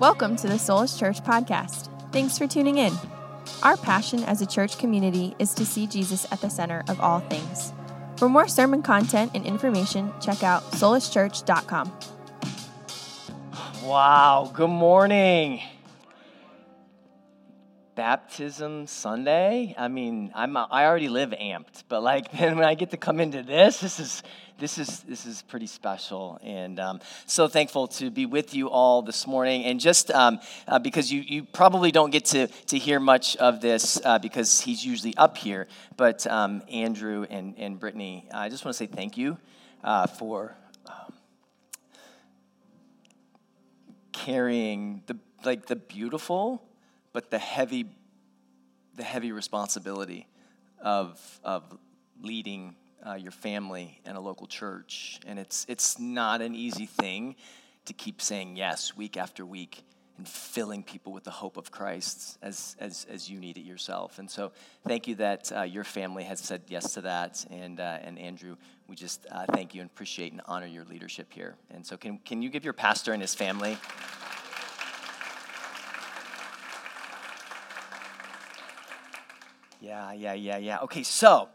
Welcome to the Soulish Church podcast. Thanks for tuning in. Our passion as a church community is to see Jesus at the center of all things. For more sermon content and information, check out soulishchurch.com. Wow, good morning. Baptism Sunday. I mean, I already live amped, but then when I get to come into this is pretty special, and so thankful to be with you all this morning. And just because you probably don't get to hear much of this because he's usually up here, but Andrew and Brittany, I just want to say thank you for carrying the beautiful but the heavy responsibility of leading your family and a local church. And it's not an easy thing to keep saying yes week after week and filling people with the hope of Christ as you need it yourself. And so thank you that your family has said yes to that. And Andrew, we just thank you and appreciate and honor your leadership here. And so can you give your pastor and his family Yeah. Okay, so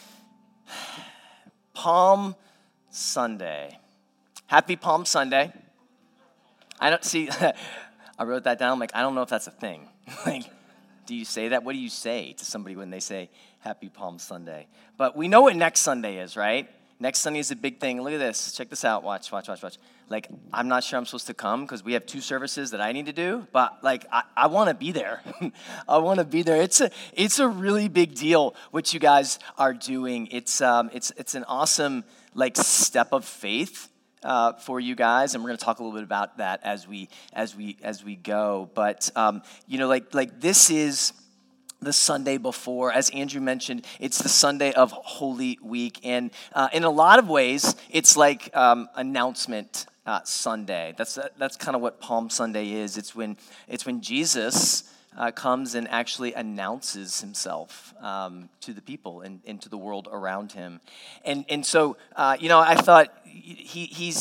Palm Sunday. Happy Palm Sunday. I don't see. I wrote that down. I'm like, I don't know if that's a thing. Do you say that? What do you say to somebody when they say Happy Palm Sunday? But we know what next Sunday is, right? Next Sunday is a big thing. Look at this. Check this out. Watch. I'm not sure I'm supposed to come because we have 2 services that I need to do, but I want to be there. I want to be there. It's a really big deal what you guys are doing. It's an awesome step of faith for you guys, and we're going to talk a little bit about that as we go. But this is the Sunday before. As Andrew mentioned, it's the Sunday of Holy Week, and in a lot of ways, it's like announcement Sunday. That's kind of what Palm Sunday is. It's when Jesus comes and actually announces himself to the people and to the world around him, and so I thought he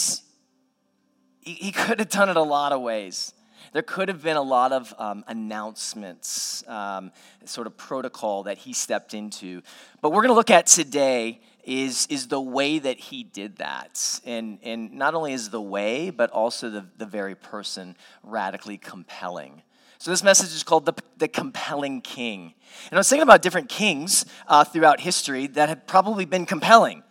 could have done it a lot of ways. There could have been a lot of announcements, sort of protocol that he stepped into. But we're going to look at today is the way that he did that. And not only is the way, but also the very person radically compelling. So this message is called the Compelling King. And I was thinking about different kings throughout history that have probably been compelling.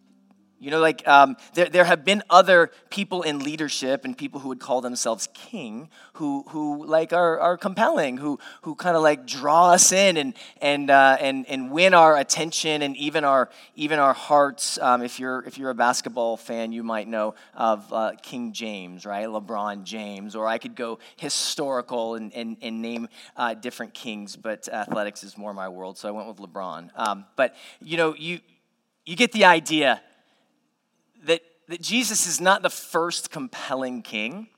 There have been other people in leadership and people who would call themselves king who are compelling, who kind of draw us in and win our attention and even our hearts. If you're a basketball fan, you might know of King James, right? LeBron James, or I could go historical and name different kings, but athletics is more my world, so I went with LeBron. But you get the idea. That Jesus is not the first compelling king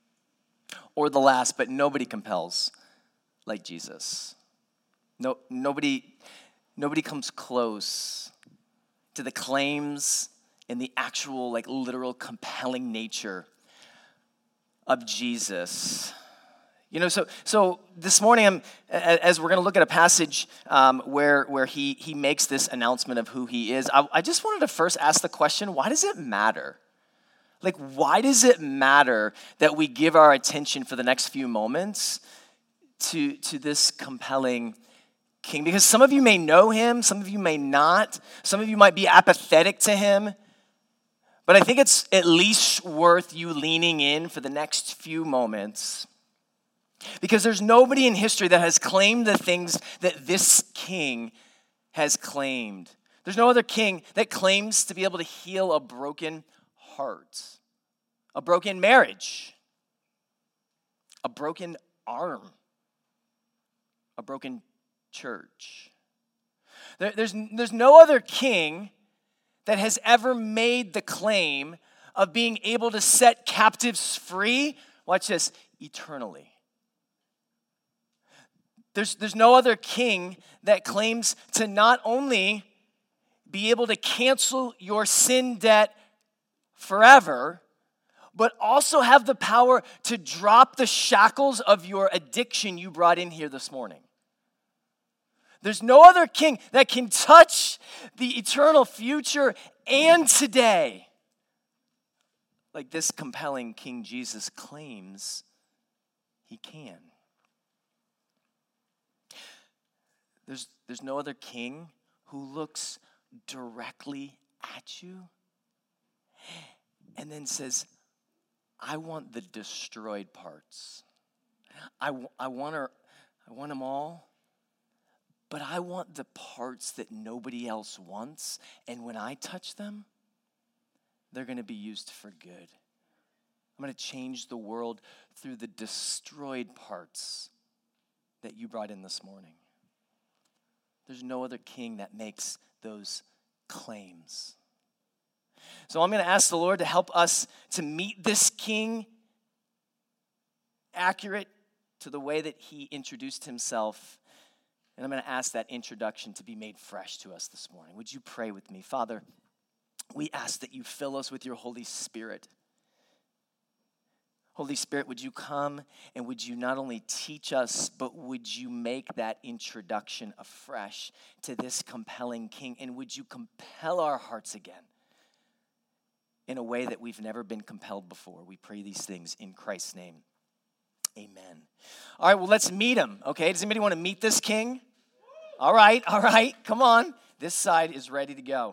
or the last, but nobody compels like Jesus. Nobody comes close to the claims and the actual literal compelling nature of Jesus. So this morning, as we're going to look at a passage where he makes this announcement of who he is, I just wanted to first ask the question, why does it matter? Why does it matter that we give our attention for the next few moments to this compelling king? Because some of you may know him, some of you may not, some of you might be apathetic to him, but I think it's at least worth you leaning in for the next few moments. Because there's nobody in history that has claimed the things that this king has claimed. There's no other king that claims to be able to heal a broken heart, a broken marriage, a broken arm, a broken church. There's no other king that has ever made the claim of being able to set captives free, watch this, eternally. There's no other king that claims to not only be able to cancel your sin debt forever, but also have the power to drop the shackles of your addiction you brought in here this morning. There's no other king that can touch the eternal future and today like this compelling King Jesus claims he can. There's no other king who looks directly at you and then says, I want the destroyed parts. I want them all, but I want the parts that nobody else wants, and when I touch them, they're going to be used for good. I'm going to change the world through the destroyed parts that you brought in this morning. There's no other king that makes those claims. So I'm going to ask the Lord to help us to meet this king accurate to the way that he introduced himself. And I'm going to ask that introduction to be made fresh to us this morning. Would you pray with me? Father, we ask that you fill us with your Holy Spirit. Holy Spirit, would you come and would you not only teach us, but would you make that introduction afresh to this compelling king? And would you compel our hearts again in a way that we've never been compelled before? We pray these things in Christ's name. Amen. All right, well, let's meet him, okay? Does anybody want to meet this king? All right, come on. This side is ready to go.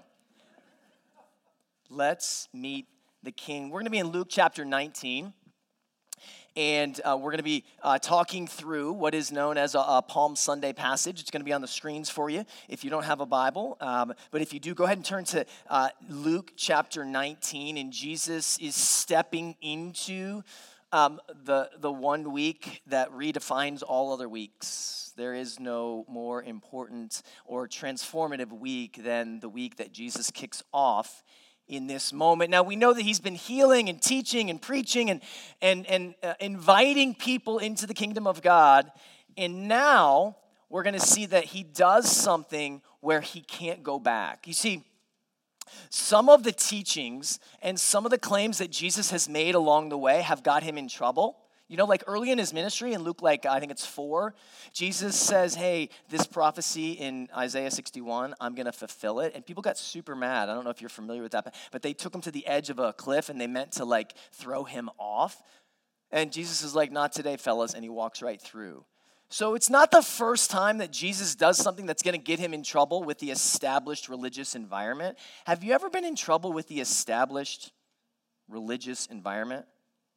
Let's meet the king. We're going to be in Luke chapter 19. And we're going to be talking through what is known as a Palm Sunday passage. It's going to be on the screens for you if you don't have a Bible. But if you do, go ahead and turn to Luke chapter 19. And Jesus is stepping into the 1 week that redefines all other weeks. There is no more important or transformative week than the week that Jesus kicks off in this moment. Now, we know that he's been healing and teaching and preaching and inviting people into the kingdom of God. And now we're going to see that he does something where he can't go back. You see, some of the teachings and some of the claims that Jesus has made along the way have got him in trouble. You know, like early in his ministry, in Luke, I think it's 4, Jesus says, hey, this prophecy in Isaiah 61, I'm going to fulfill it. And people got super mad. I don't know if you're familiar with that, but they took him to the edge of a cliff and they meant to throw him off. And Jesus is like, not today, fellas, and he walks right through. So it's not the first time that Jesus does something that's going to get him in trouble with the established religious environment. Have you ever been in trouble with the established religious environment?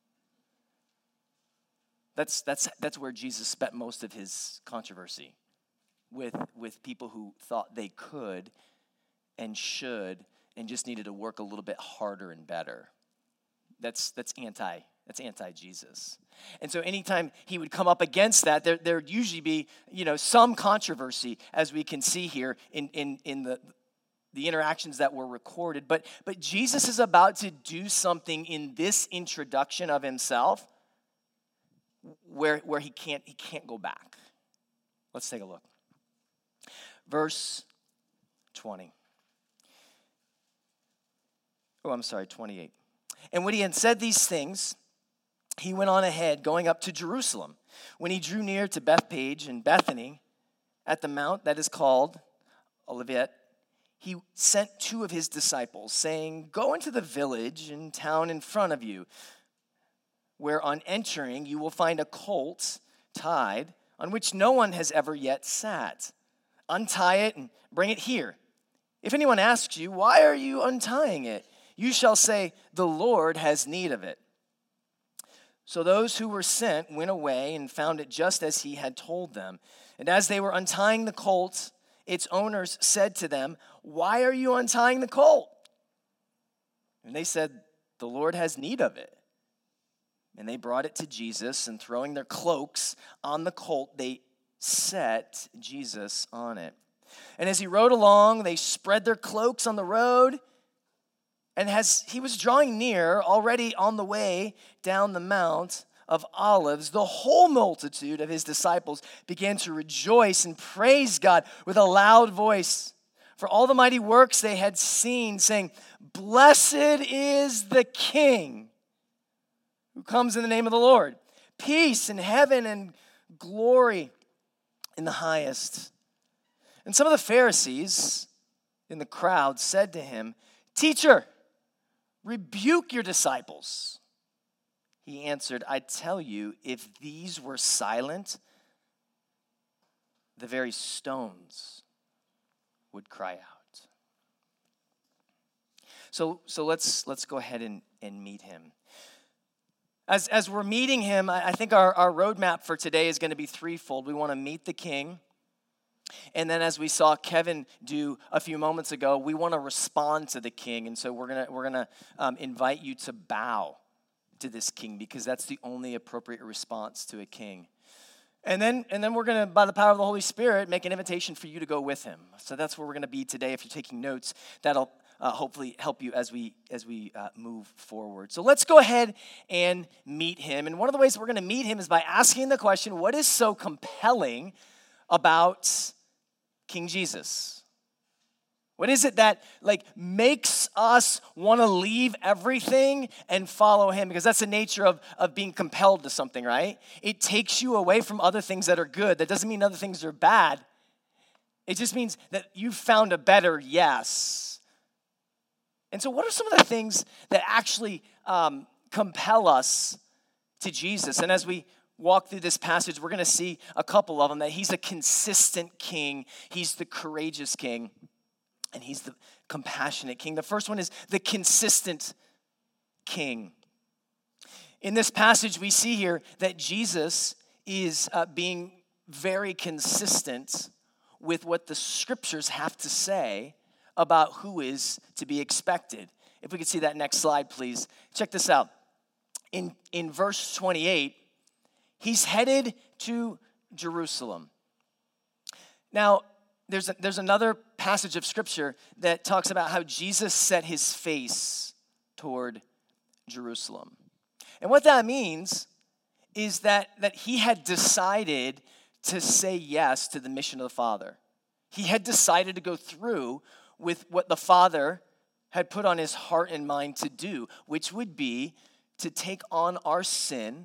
That's where Jesus spent most of his controversy, with people who thought they could and should and just needed to work a little bit harder and better. That's anti-Jesus. And so anytime he would come up against that, there'd usually be, some controversy, as we can see here in the interactions that were recorded. But Jesus is about to do something in this introduction of himself where he can't go back. Let's take a look. Verse 20. 28. And when he had said these things, he went on ahead, going up to Jerusalem. When he drew near to Bethphage and Bethany, at the mount that is called Olivet, he sent 2 of his disciples, saying, go into the village and town in front of you, where on entering you will find a colt tied, on which no one has ever yet sat. Untie it and bring it here. If anyone asks you, why are you untying it? You shall say, the Lord has need of it. So those who were sent went away and found it just as he had told them. And as they were untying the colt, its owners said to them, why are you untying the colt? And they said, the Lord has need of it. And they brought it to Jesus, and throwing their cloaks on the colt, they set Jesus on it. And as he rode along, they spread their cloaks on the road. And as he was drawing near, already on the way down the Mount of Olives, the whole multitude of his disciples began to rejoice and praise God with a loud voice for all the mighty works they had seen, saying, blessed is the King who comes in the name of the Lord. Peace in heaven and glory in the highest." And some of the Pharisees in the crowd said to him, "Teacher, rebuke your disciples." He answered, "I tell you, if these were silent, the very stones would cry out." So let's go ahead and meet him. As we're meeting him, I think our roadmap for today is going to be threefold. We want to meet the King. And then, as we saw Kevin do a few moments ago, we want to respond to the King. And so we're gonna invite you to bow to this King, because that's the only appropriate response to a king. And then we're gonna, by the power of the Holy Spirit, make an invitation for you to go with him. So that's where we're gonna be today. If you're taking notes, that'll hopefully help you as we move forward. So let's go ahead and meet him. And one of the ways we're gonna meet him is by asking the question, what is so compelling about King Jesus? What is it that makes us want to leave everything and follow him? Because that's the nature of being compelled to something, right? It takes you away from other things that are good. That doesn't mean other things are bad. It just means that you've found a better yes. And so what are some of the things that actually compel us to Jesus? And as we walk through this passage, we're going to see a couple of them, that he's a consistent king, he's the courageous king, and he's the compassionate king. The first one is the consistent king. In this passage, we see here that Jesus is being very consistent with what the scriptures have to say about who is to be expected. If we could see that next slide, please. Check this out. In verse 28, he's headed to Jerusalem. Now, there's another passage of scripture that talks about how Jesus set his face toward Jerusalem. And what that means is that he had decided to say yes to the mission of the Father. He had decided to go through with what the Father had put on his heart and mind to do, which would be to take on our sin,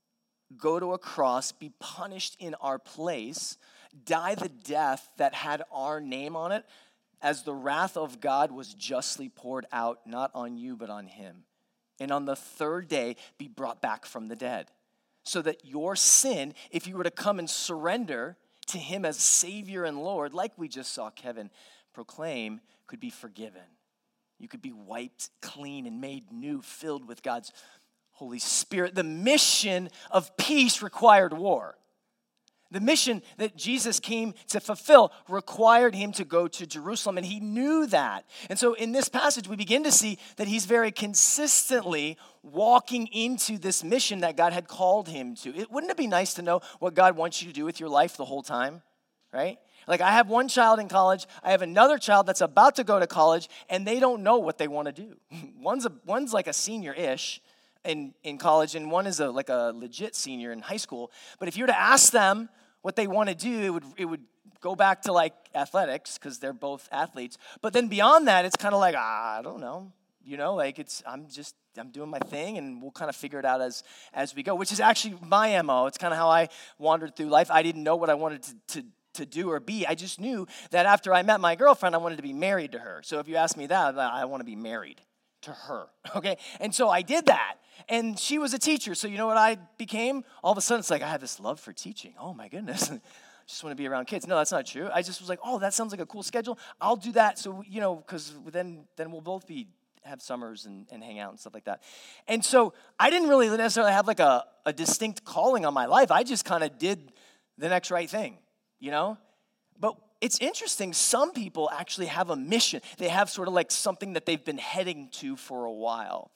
go to a cross, be punished in our place, die the death that had our name on it, as the wrath of God was justly poured out, not on you, but on him. And on the third day, be brought back from the dead. So that your sin, if you were to come and surrender to him as Savior and Lord, like we just saw Kevin proclaim, could be forgiven. You could be wiped clean and made new, filled with God's Holy Spirit. The mission of peace required war. The mission that Jesus came to fulfill required him to go to Jerusalem, and he knew that. And so in this passage, we begin to see that he's very consistently walking into this mission that God had called him to. Wouldn't it be nice to know what God wants you to do with your life the whole time, right? Like, I have one child in college, I have another child that's about to go to college, and they don't know what they want to do. One's like a senior-ish in college, and one is like a legit senior in high school. But if you were to ask them what they want to do, it would go back to like athletics, because they're both athletes. But then beyond that, it's kind of like, I don't know. You know, like I'm doing my thing, and we'll kind of figure it out as we go, which is actually my MO. It's kind of how I wandered through life. I didn't know what I wanted to do or be. I just knew that after I met my girlfriend, I wanted to be married to her. So if you ask me that, I want to be married to her, okay? And so I did that, and she was a teacher. So you know what I became? All of a sudden, it's like I have this love for teaching. Oh my goodness. Just want to be around kids. No, that's not true. I just was like, oh, that sounds like a cool schedule. I'll do that. So, you know, because then we'll both have summers and hang out and stuff like that. And so I didn't really necessarily have like a distinct calling on my life. I just kind of did the next right thing, you know? But it's interesting. Some people actually have a mission. They have sort of like something that they've been heading to for a while.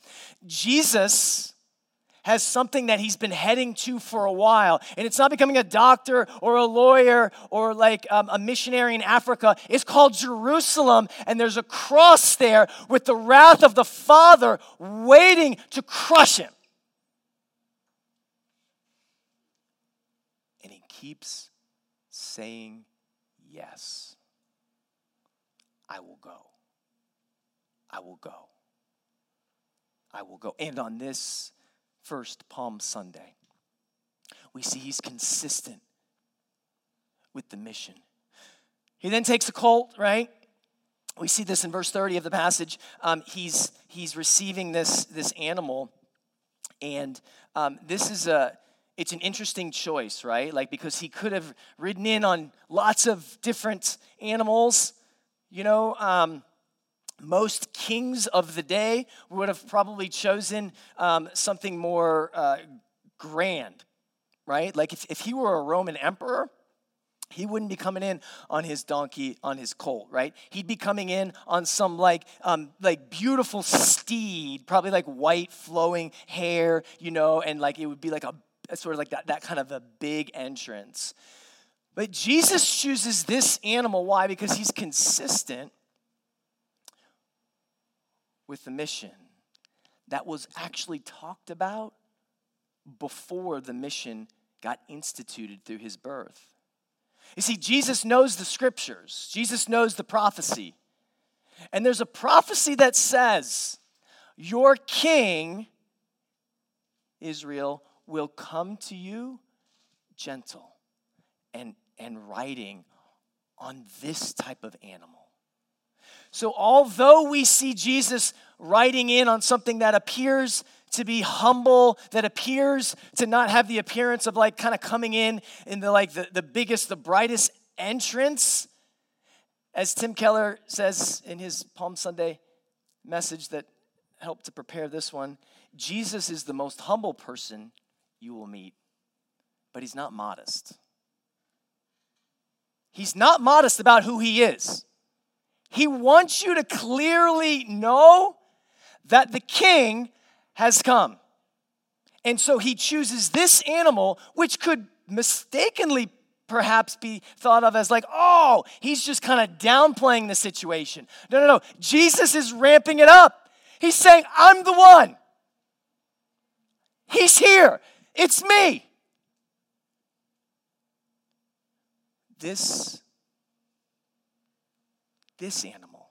Jesus has something that he's been heading to for a while. And it's not becoming a doctor or a lawyer or like a missionary in Africa. It's called Jerusalem. And there's a cross there with the wrath of the Father waiting to crush him. And he keeps saying, yes, I will go. I will go. I will go. And on this First, Palm Sunday. We see he's consistent with the mission. He then takes a colt, right? We see this in verse 30 of the passage. He's receiving this animal, and it's an interesting choice, right? Like, because he could have ridden in on lots of different animals. Most kings of the day would have probably chosen something more grand, right? Like if he were a Roman emperor, he wouldn't be coming in on his donkey, on his colt, right? He'd be coming in on some like beautiful steed, probably like white flowing hair, and like it would be like a sort of like that kind of a big entrance. But Jesus chooses this animal. Why? Because he's consistent with the mission that was actually talked about before the mission got instituted through his birth. You see, Jesus knows the scriptures. Jesus knows the prophecy. And there's a prophecy that says, your king, Israel, will come to you gentle and riding on this type of animal. So although we see Jesus riding in on something that appears to be humble, that appears to not have the appearance of like kind of coming in the biggest, the brightest entrance, as Tim Keller says in his Palm Sunday message that helped to prepare this one, Jesus is the most humble person you will meet, but he's not modest. He's not modest about who he is. He wants you to clearly know that the king has come. And so he chooses this animal, which could mistakenly perhaps be thought of as like, oh, he's just kind of downplaying the situation. No. Jesus is ramping it up. He's saying, I'm the one. He's here. It's me. This animal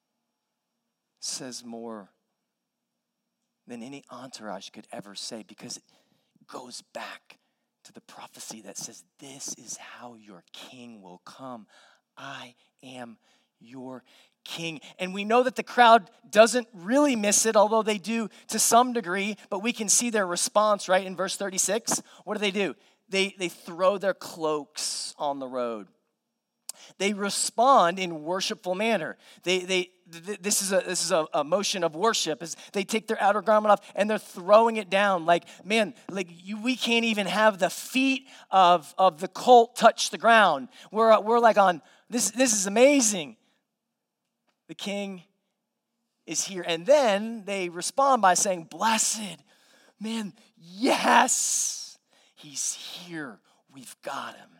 says more than any entourage could ever say, because it goes back to the prophecy that says, this is how your king will come. I am your king. And we know that the crowd doesn't really miss it, although they do to some degree, but we can see their response, right? In verse 36, what do? They throw their cloaks on the road. They respond in worshipful manner. This is a motion of worship. As they take their outer garment off and they're throwing it down. Like, man, we can't even have the feet of the colt touch the ground. We're like on this. This is amazing. The king is here, and then they respond by saying, "Blessed, man, yes, he's here. We've got him."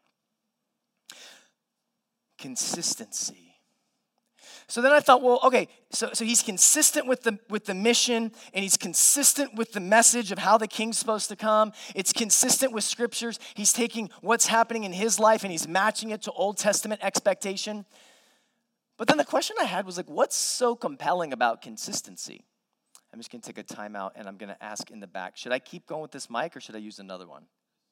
Consistency. So then I thought, well, okay, so he's consistent with the mission, and he's consistent with the message of how the king's supposed to come. It's consistent with scriptures. He's taking what's happening in his life and he's matching it to Old Testament expectation. But then the question I had was like, what's so compelling about consistency? I'm just going to take a time out and I'm going to ask in the back, should I keep going with this mic or should I use another one?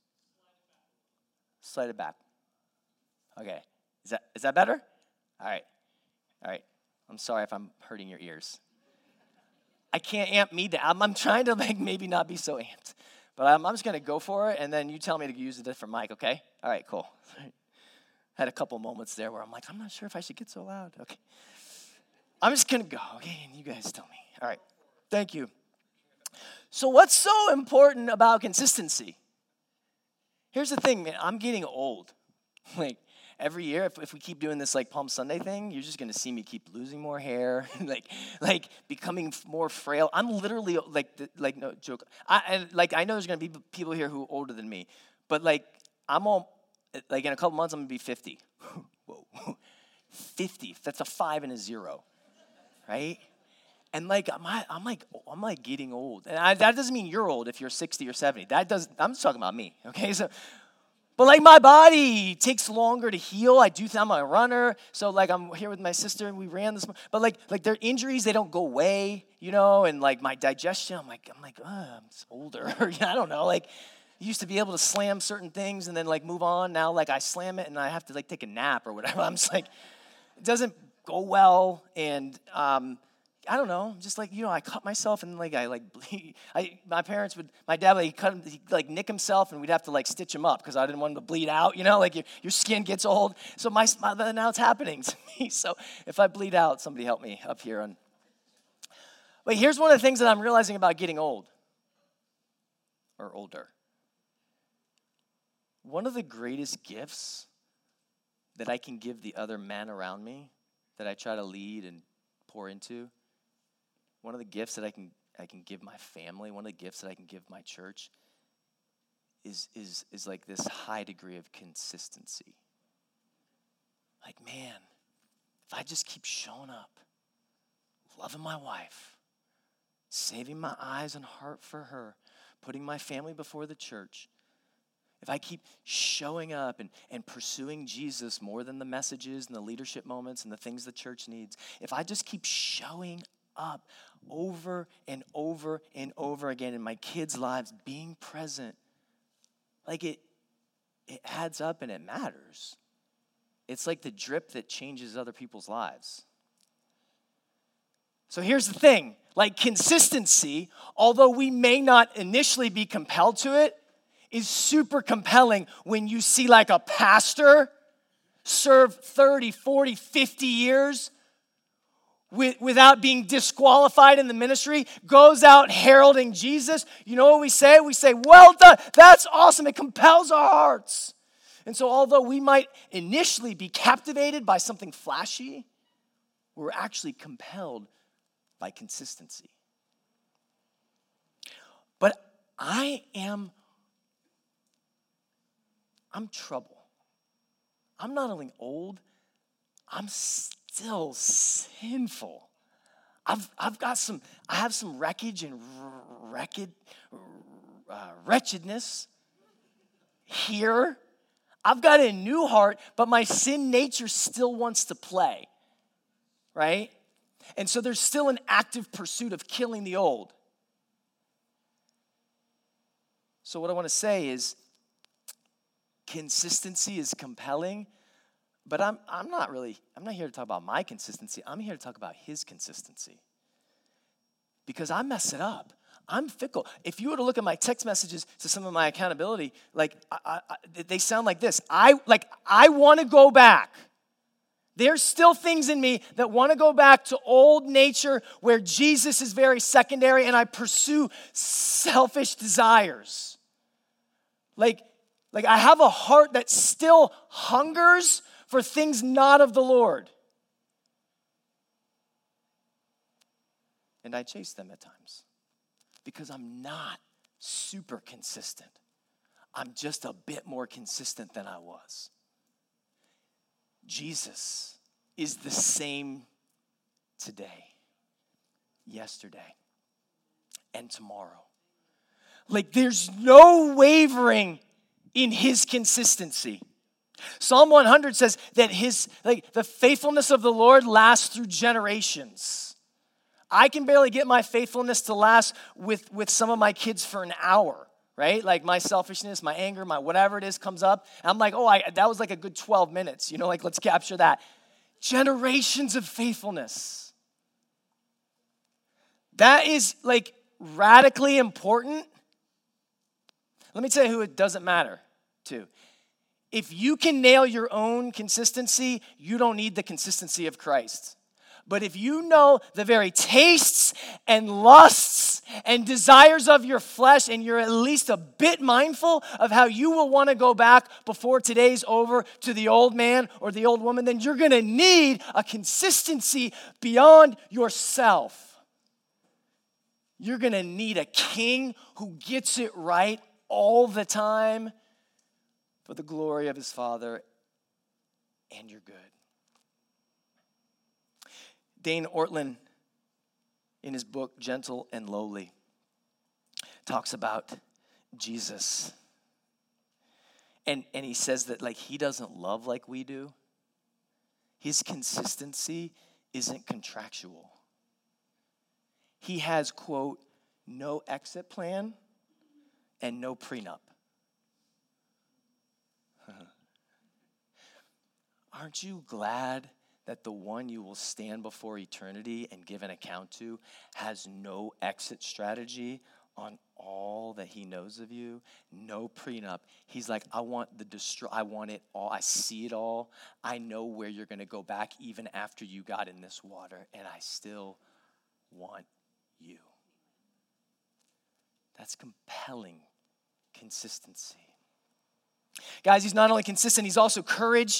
Slide it back. Okay. Is that better? All right. I'm sorry if I'm hurting your ears. I can't amp me down. I'm trying to maybe not be so amped. But I'm just going to go for it, and then you tell me to use a different mic, okay? All right, cool. Had a couple moments there where I'm like, I'm not sure if I should get so loud. Okay. I'm just going to go, okay? And you guys tell me. All right. Thank you. So what's so important about consistency? Here's the thing, man. I'm getting old. Every year, if we keep doing this Palm Sunday thing, you're just going to see me keep losing more hair, becoming more frail. I'm literally no joke. I know there's going to be people here who are older than me, but I'm all in a couple months I'm going to be 50. Whoa, 50. That's a 5 and a 0, right? And I'm getting old, and that doesn't mean you're old if you're 60 or 70. I'm just talking about me, okay? So. But like my body takes longer to heal. I'm a runner, so like I'm here with my sister and we ran this. But like their injuries, they don't go away, and like my digestion, I'm like, I'm older. I don't know. Like I used to be able to slam certain things and then like move on. Now like I slam it and I have to like take a nap or whatever. I'm just like, it doesn't go well, and I don't know, just like, I cut myself and like I like bleed. My dad he'd like nick himself and we'd have to like stitch him up because I didn't want him to bleed out, like your skin gets old. So now it's happening to me. So if I bleed out, somebody help me up here. But here's one of the things that I'm realizing about getting old or older. One of the greatest gifts that I can give the other men around me that I try to lead and pour into, one of the gifts that I can give my family, one of the gifts that I can give my church is like this high degree of consistency. Like, man, if I just keep showing up, loving my wife, saving my eyes and heart for her, putting my family before the church, if I keep showing up and pursuing Jesus more than the messages and the leadership moments and the things the church needs, if I just keep showing up over and over and over again in my kids' lives, being present, like it adds up and it matters. It's like the drip that changes other people's lives. So here's the thing, like consistency, although we may not initially be compelled to it, is super compelling when you see like a pastor serve 30, 40, 50 years without being disqualified in the ministry, goes out heralding Jesus. You know what we say? We say, well done. That's awesome. It compels our hearts. And so although we might initially be captivated by something flashy, we're actually compelled by consistency. But I'm trouble. I'm not only old, I'm still sinful. I have some wreckage and wretchedness here. I've got a new heart, but my sin nature still wants to play, right? And so there's still an active pursuit of killing the old. So what I want to say is consistency is compelling, but I'm not here to talk about my consistency. I'm here to talk about his consistency. Because I mess it up. I'm fickle. If you were to look at my text messages to some of my accountability, like they sound like this. I want to go back. There's still things in me that want to go back to old nature where Jesus is very secondary and I pursue selfish desires. Like I have a heart that still hungers for things not of the Lord. And I chase them at times because I'm not super consistent. I'm just a bit more consistent than I was. Jesus is the same today, yesterday, and tomorrow. Like there's no wavering in his consistency. Psalm 100 says that the faithfulness of the Lord lasts through generations. I can barely get my faithfulness to last with some of my kids for an hour, right? Like my selfishness, my anger, my whatever it is comes up. And I'm like, that was like a good 12 minutes. Like let's capture that. Generations of faithfulness. That is like radically important. Let me tell you who it doesn't matter to. If you can nail your own consistency, you don't need the consistency of Christ. But if you know the very tastes and lusts and desires of your flesh, and you're at least a bit mindful of how you will want to go back before today's over to the old man or the old woman, then you're going to need a consistency beyond yourself. You're going to need a king who gets it right all the time for the glory of his Father, and you're good. Dane Ortlund, in his book, Gentle and Lowly, talks about Jesus. And he says that like he doesn't love like we do. His consistency isn't contractual. He has, quote, no exit plan and no prenup. Aren't you glad that the one you will stand before eternity and give an account to has no exit strategy on all that he knows of you? No prenup. He's like, I want I want it all. I see it all. I know where you're going to go back even after you got in this water, and I still want you. That's compelling consistency. Guys, he's not only consistent, he's also courageous.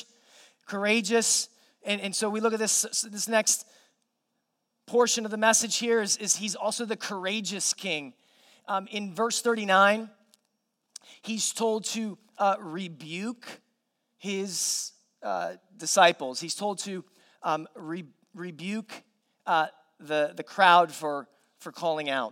And so we look at this next portion of the message here is he's also the courageous king. In verse 39, he's told to rebuke his disciples. He's told to rebuke the crowd for calling out.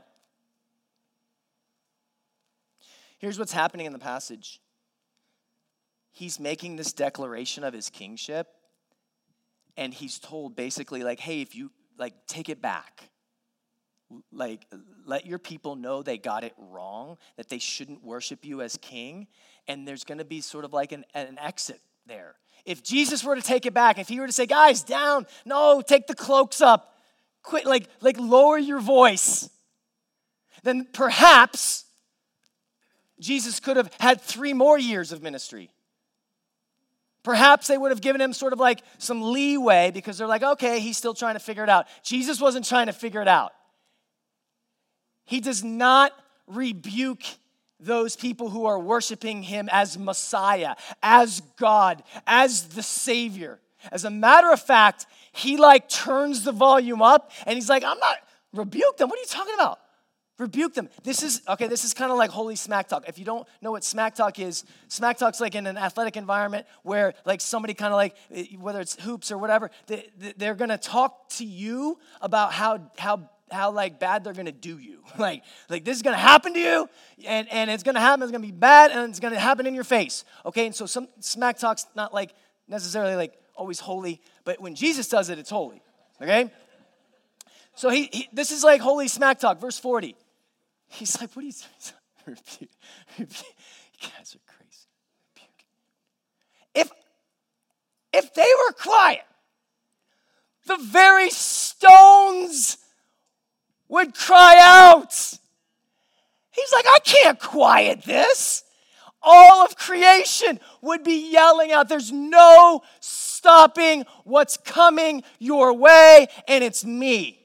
Here's what's happening in the passage. He's making this declaration of his kingship, and he's told basically like, hey, if you like take it back, like let your people know they got it wrong, that they shouldn't worship you as king, and there's going to be sort of like an exit there. If Jesus were to take it back, if he were to say, guys, down, no, take the cloaks up, quit, like lower your voice, then perhaps Jesus could have had 3 more years of ministry. Perhaps they would have given him sort of like some leeway because they're like, okay, he's still trying to figure it out. Jesus wasn't trying to figure it out. He does not rebuke those people who are worshiping him as Messiah, as God, as the Savior. As a matter of fact, he like turns the volume up and he's like, I'm not, rebuke them. What are you talking about? Rebuke them. This is kind of like holy smack talk. If you don't know what smack talk is, smack talk's like in an athletic environment where like somebody kind of like, whether it's hoops or whatever, they're going to talk to you about how like bad they're going to do you. Like this is going to happen to you and it's going to happen, it's going to be bad and it's going to happen in your face. Okay, and so some smack talk's not like necessarily like always holy, but when Jesus does it, it's holy. Okay? So this is like holy smack talk, verse 40. He's like, what are you saying? Rebuke. You guys are crazy. Rebuke. If they were quiet, the very stones would cry out. He's like, I can't quiet this. All of creation would be yelling out. There's no stopping what's coming your way, and it's me.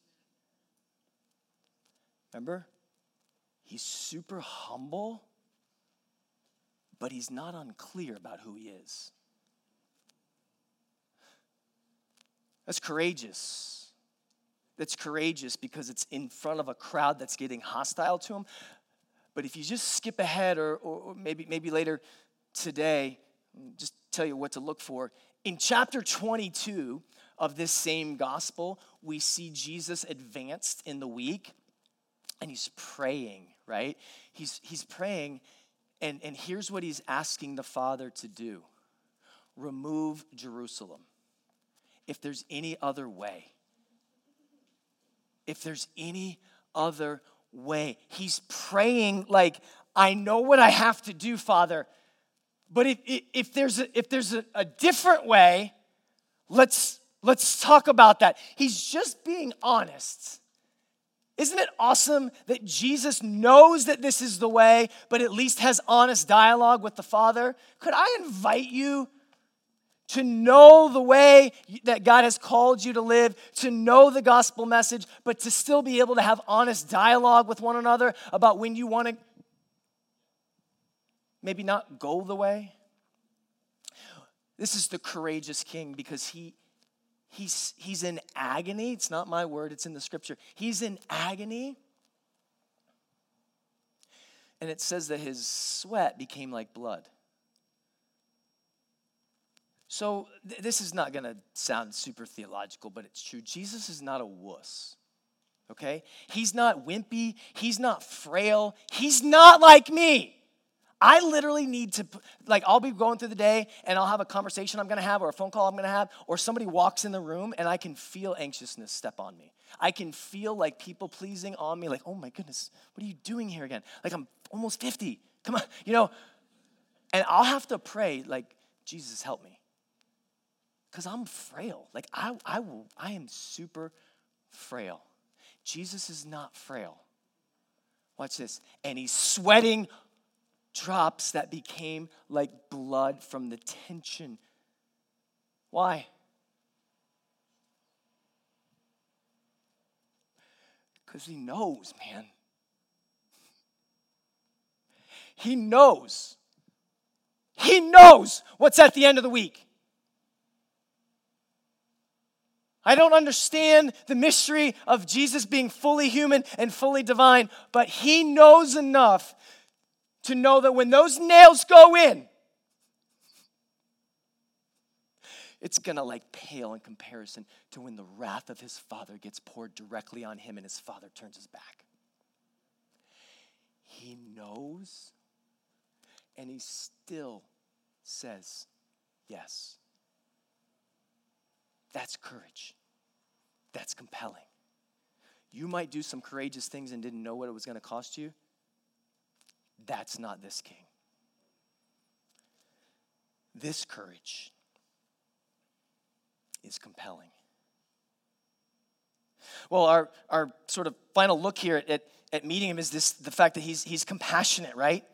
Remember? He's super humble, but he's not unclear about who he is. That's courageous. That's courageous because it's in front of a crowd that's getting hostile to him. But if you just skip ahead or maybe later today, just tell you what to look for. In chapter 22 of this same gospel, we see Jesus advanced in the week. And he's praying, right? He's praying, and here's what he's asking the Father to do. Remove Jerusalem. If there's any other way. If there's any other way. He's praying like, I know what I have to do, Father, but if there's a different way, let's talk about that. He's just being honest. Isn't it awesome that Jesus knows that this is the way, but at least has honest dialogue with the Father? Could I invite you to know the way that God has called you to live, to know the gospel message, but to still be able to have honest dialogue with one another about when you want to maybe not go the way? This is the courageous king because He's in agony. It's not my word, it's in the scripture. He's in agony. And it says that his sweat became like blood. So this is not going to sound super theological, but it's true. Jesus is not a wuss, okay? He's not wimpy. He's not frail. He's not like me. I literally need to, like, I'll be going through the day and I'll have a conversation I'm going to have or a phone call I'm going to have, or somebody walks in the room and I can feel anxiousness step on me. I can feel like people pleasing on me, like, oh my goodness, what are you doing here again? Like, I'm almost 50. Come on, and I'll have to pray, like, Jesus, help me. Because I'm frail. Like, I am super frail. Jesus is not frail. Watch this. And he's sweating drops that became like blood from the tension. Why? Because he knows, man. He knows. He knows what's at the end of the week. I don't understand the mystery of Jesus being fully human and fully divine, but he knows enough to know that when those nails go in, it's going to like pale in comparison to when the wrath of his Father gets poured directly on him and his Father turns his back. He knows, and he still says yes. That's courage. That's compelling. You might do some courageous things and didn't know what it was going to cost you. That's not this king. This courage is compelling. Well, our sort of final look here at meeting him is the fact that he's compassionate, right?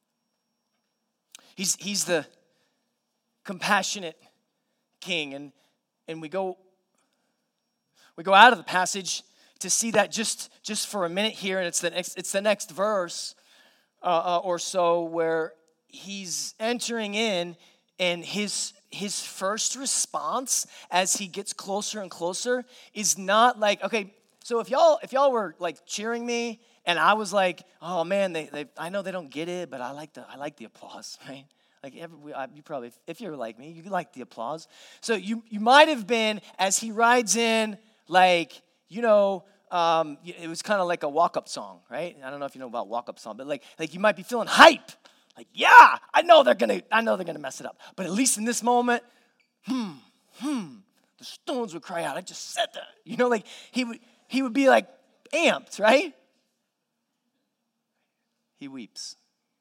He's the compassionate king, and we go out of the passage to see that just for a minute here, and it's the next verse or so where he's entering in, and his first response as he gets closer and closer is not like, okay, so if y'all were like cheering me and I was like, oh man, they I know they don't get it, but I like the applause, right? Like you probably, if you're like me, you like the applause. So you might have been, as he rides in, like, it was kind of like a walk-up song, right? I don't know if you know about walk-up song, but like you might be feeling hype. Like, yeah, I know they're gonna mess it up. But at least in this moment, the stones would cry out. I just said that. Like he would be like amped, right? He weeps.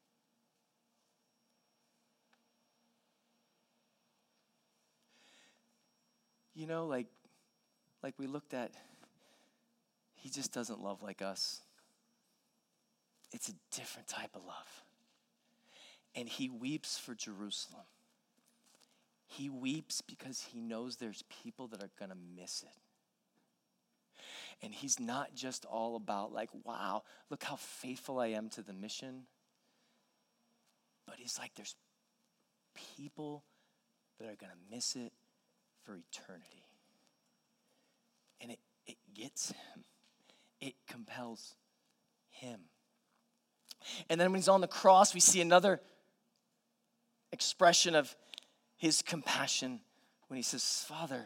Like we looked at, he just doesn't love like us. It's a different type of love. And he weeps for Jerusalem. He weeps because he knows there's people that are going to miss it. And he's not just all about like, wow, look how faithful I am to the mission. But he's like, there's people that are going to miss it for eternity. And it gets him. It compels him. And then when he's on the cross, we see another expression of his compassion when he says, Father.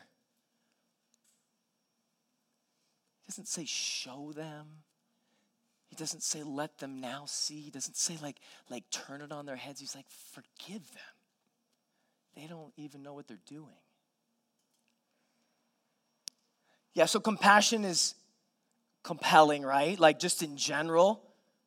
He doesn't say show them. He doesn't say let them now see. He doesn't say like turn it on their heads. He's like, forgive them. They don't even know what they're doing. Yeah, so compassion is compelling, right? Like just in general,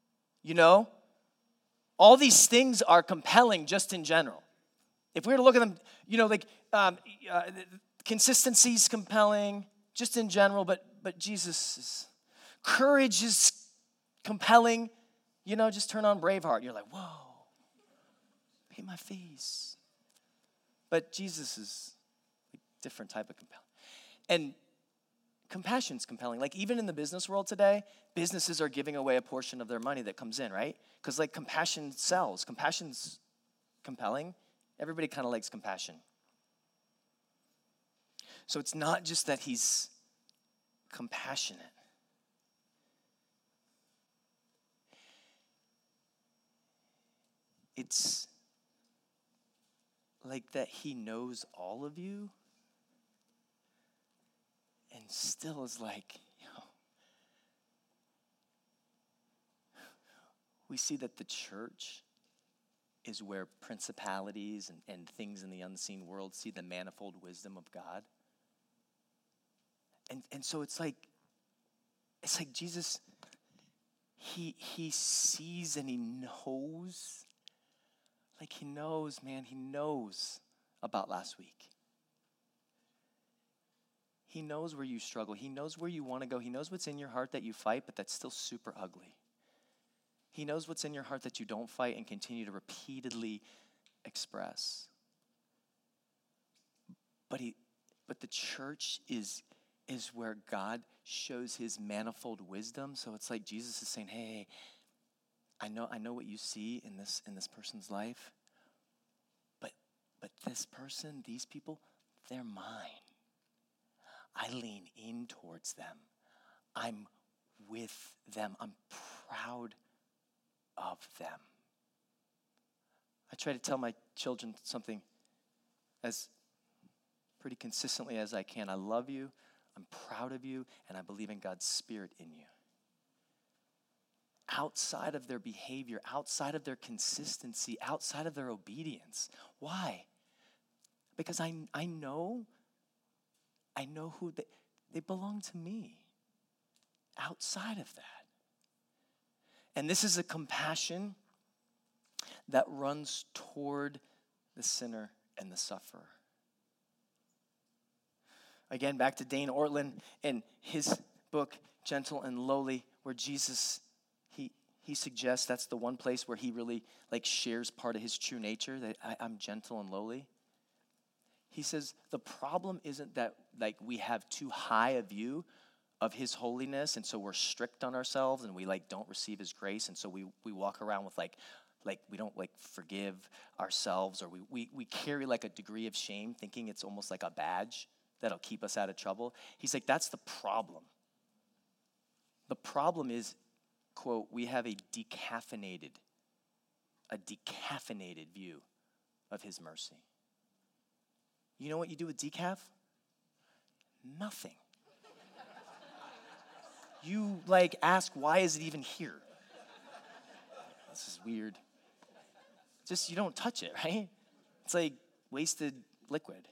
all these things are compelling just in general. If we were to look at them, consistency is compelling just in general, but Jesus' courage is compelling. Just turn on Braveheart. You're like, whoa, pay my fees. But Jesus is a different type of compelling. And compassion's compelling. Like even in the business world today, businesses are giving away a portion of their money that comes in, right? Because like compassion sells. Compassion's compelling. Everybody kind of likes compassion. So it's not just that he's compassionate. It's like that he knows all of you and still is like, we see that the church is where principalities and things in the unseen world see the manifold wisdom of God. And so it's like Jesus, he sees and he knows. Like he knows, man, he knows about last week. He knows where you struggle. He knows where you want to go. He knows what's in your heart that you fight, but that's still super ugly. He knows what's in your heart that you don't fight and continue to repeatedly express. But the church is where God shows his manifold wisdom. So it's like Jesus is saying, hey, I know what you see in this person's life, but this person, these people, they're mine. I lean in towards them. I'm with them. I'm proud of them. I try to tell my children something as pretty consistently as I can. I love you, I'm proud of you, and I believe in God's Spirit in you. Outside of their behavior, outside of their consistency, outside of their obedience. Why? Because I know who they belong to me. Outside of that. And this is a compassion that runs toward the sinner and the sufferer. Again, back to Dane Ortlund in his book, Gentle and Lowly, where Jesus, he suggests that's the one place where he really shares part of his true nature, that I'm gentle and lowly. He says the problem isn't that we have too high a view of his holiness, and so we're strict on ourselves, and we don't receive his grace, and so we walk around with we don't forgive ourselves, or we carry a degree of shame, thinking it's almost like a badge that'll keep us out of trouble. He's like, that's the problem. The problem is, quote, we have a decaffeinated view of his mercy. You know what you do with decaf? Nothing. You ask, why is it even here? This is weird. Just, you don't touch it, right? It's like wasted liquid.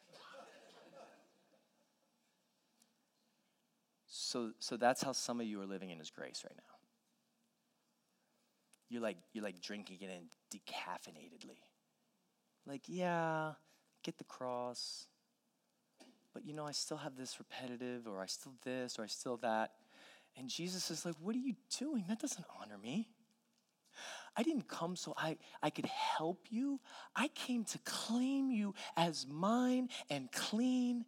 So that's how some of you are living in his grace right now. You're drinking it in decaffeinatedly. Yeah, get the cross. But I still have this repetitive, or I still this, or I still that. And Jesus is like, what are you doing? That doesn't honor me. I didn't come so I could help you. I came to claim you as mine and clean.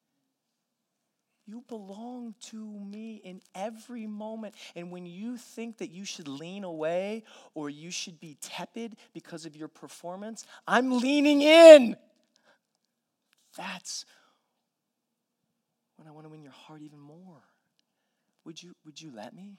You belong to me in every moment. And when you think that you should lean away or you should be tepid because of your performance, I'm leaning in. That's when I want to win your heart even more. Would you let me?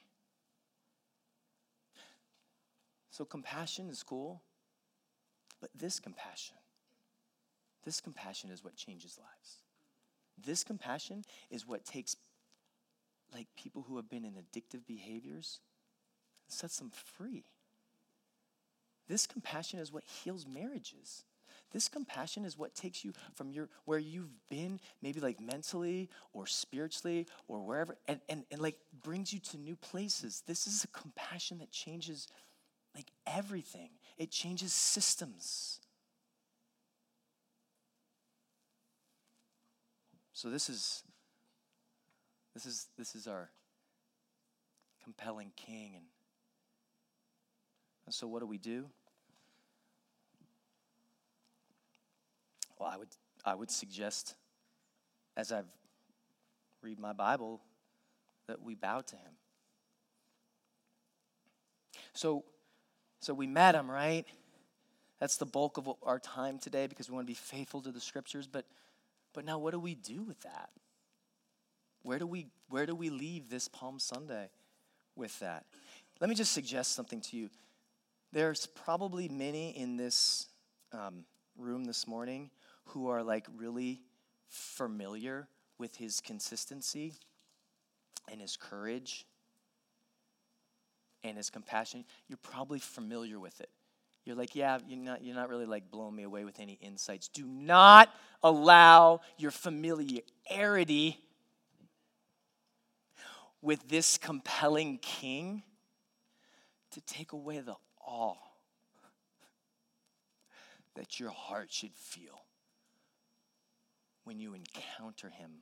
So compassion is cool, but this compassion is what changes lives. This compassion is what takes people who have been in addictive behaviors and sets them free. This compassion is what heals marriages. This compassion is what takes you from where you've been, maybe mentally or spiritually or wherever, and brings you to new places. This is a compassion that changes everything. It changes systems. So this is our compelling King, and so what do? Well, I would suggest, as I've read my Bible, that we bow to him. So we met him, right? That's the bulk of our time today, because we want to be faithful to the scriptures. But now, what do we do with that? Where do we leave this Palm Sunday with that? Let me just suggest something to you. There's probably many in this room this morning who are really familiar with his consistency and his courage and his compassion. You're probably familiar with it. You're like, yeah, you're not really like blowing me away with any insights. Do not allow your familiarity with this compelling king to take away the awe that your heart should feel when you encounter him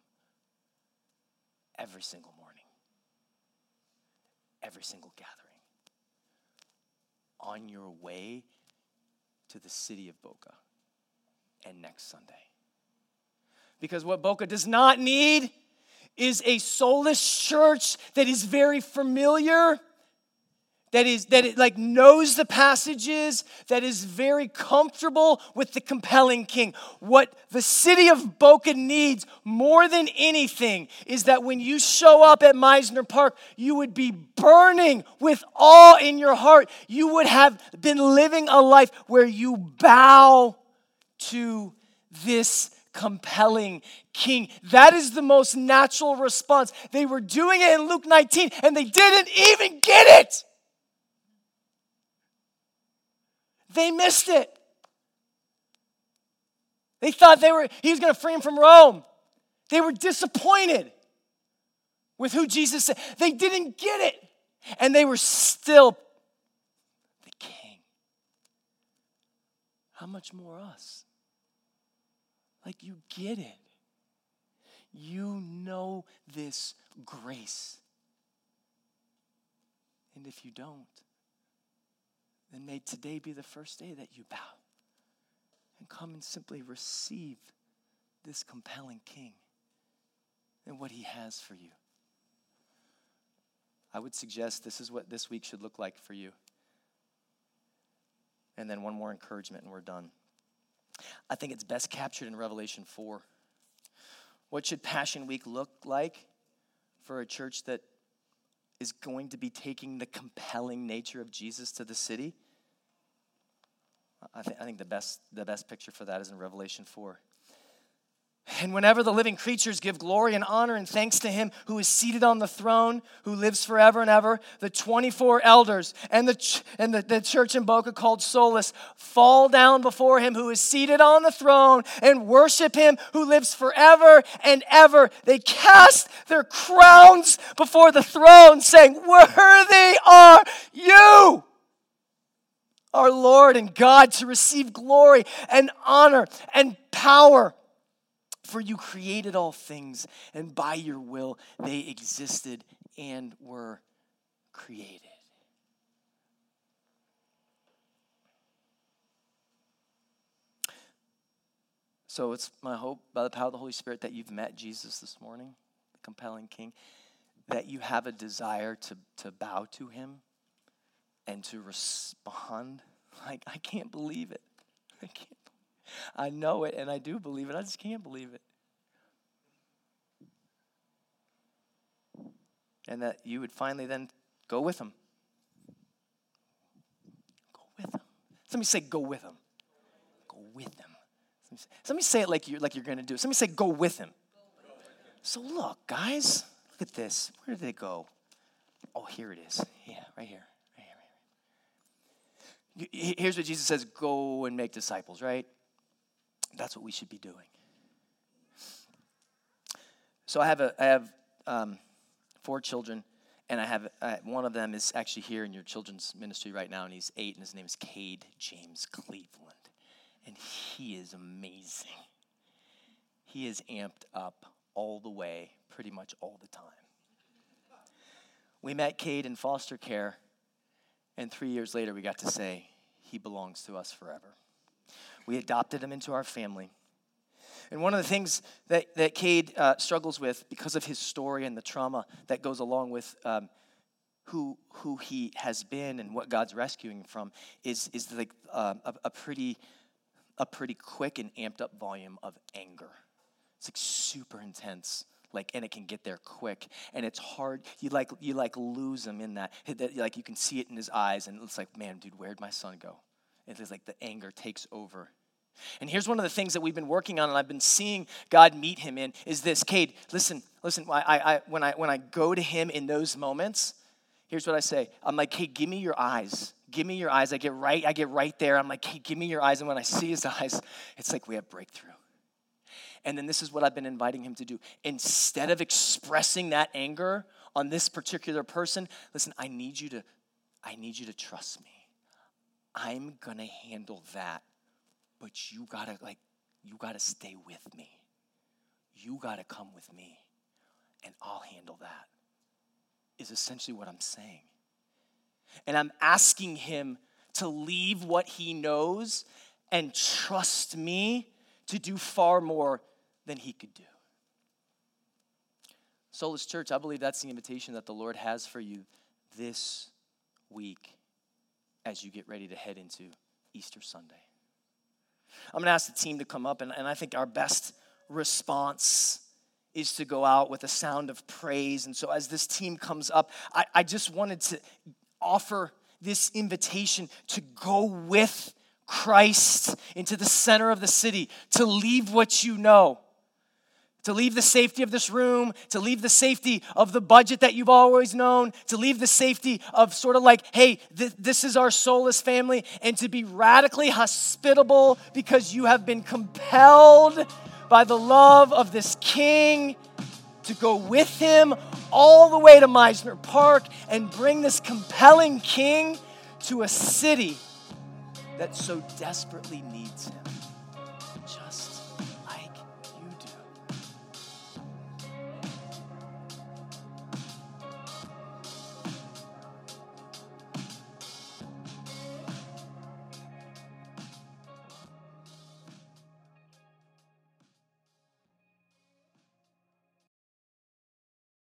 every single morning, every single gathering, on your way to the city of Boca and next Sunday. Because what Boca does not need is a soulless church that is very familiar, that it like knows the passages, that is very comfortable with the compelling king. What the city of Boca needs more than anything is that when you show up at Meisner Park, you would be burning with awe in your heart. You would have been living a life where you bow to this compelling king. That is the most natural response. They were doing it in Luke 19 and they didn't even get it. They missed it. They thought he was going to free him from Rome. They were disappointed with who Jesus said. They didn't get it. And they were still the king. How much more us? Like, you get it. You know this grace. And if you don't, then may today be the first day that you bow and come and simply receive this compelling king and what he has for you. I would suggest this is what this week should look like for you. And then one more encouragement and we're done. I think it's best captured in Revelation 4. What should Passion Week look like for a church that is going to be taking the compelling nature of Jesus to the city? I think the best picture for that is in Revelation 4. And whenever the living creatures give glory and honor and thanks to him who is seated on the throne, who lives forever and ever, the 24 elders and the church in Boca called Solus fall down before him who is seated on the throne and worship him who lives forever and ever. They cast their crowns before the throne saying, "Worthy are you, our Lord and God, to receive glory and honor and power. For you created all things, and by your will they existed and were created." So it's my hope, by the power of the Holy Spirit, that you've met Jesus this morning, the compelling King, that you have a desire to bow to him and to respond. Like, I can't believe it. I know it, and I do believe it. I just can't believe it. And that you would finally then go with him. Go with him. Somebody say, go with him. Go with him. Somebody say it like you're going to do it. Somebody say, go with him. So look, guys, look at this. Where did they go? Oh, here it is. Yeah, right here. Here's what Jesus says, go and make disciples, right? That's what we should be doing. So I have 4 children, and I have one of them is actually here in your children's ministry right now, and he's 8, and his name is Cade James Cleveland, and he is amazing. He is amped up all the way, pretty much all the time. We met Cade in foster care, and 3 years later we got to say, he belongs to us forever. We adopted him into our family. And one of the things that Cade struggles with because of his story and the trauma that goes along with who he has been and what God's rescuing him from is like a pretty quick and amped up volume of anger. It's like super intense. And it can get there quick, and it's hard. You lose him in that. Like, you can see it in his eyes, and it's like, man, dude, where'd my son go? It's like the anger takes over. And here's one of the things that we've been working on, and I've been seeing God meet him in, is this. Cade, listen. When I go to him in those moments, here's what I say. I'm like, Cade, give me your eyes. give me your eyes. I get right there. I'm like, hey, give me your eyes. And when I see his eyes, it's like we have breakthrough. And then this is what I've been inviting him to do. Instead of expressing that anger on this particular person, listen, I need you to trust me. I'm gonna handle that, but you gotta stay with me. You gotta come with me, and I'll handle that, is essentially what I'm saying. And I'm asking him to leave what he knows and trust me to do far more than he could do. Solus Church, I believe that's the invitation that the Lord has for you this week as you get ready to head into Easter Sunday. I'm going to ask the team to come up, and I think our best response is to go out with a sound of praise. And so as this team comes up, I just wanted to offer this invitation to go with Christ into the center of the city, to leave what you know, to leave the safety of this room, to leave the safety of the budget that you've always known, to leave the safety of sort of like, hey, this is our Solus family, and to be radically hospitable because you have been compelled by the love of this King to go with him all the way to Meisner Park and bring this compelling King to a city that so desperately needs him. Just